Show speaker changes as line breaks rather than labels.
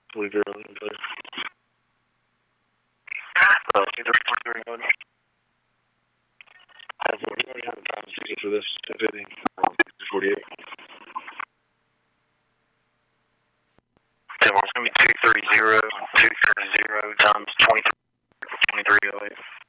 believe you're on there. 2343 going. We already have a time ticket for this 48. It's going to be 230 times 2308.